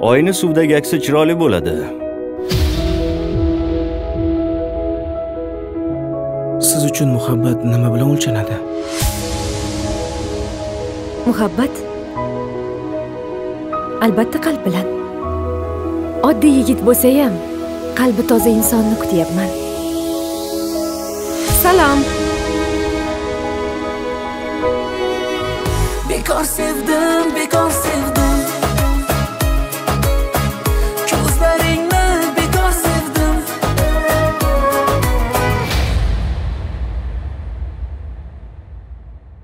Oyni suvdagi aksi chiroyli bo'ladi. Siz uchun muhabbat nima bilan o'lchanadi? Muhabbat albatta qalb bilan. Oddiy yigit bo'lsa ham qalbi toza insonni kutyapman. Salom. Bekor sevdim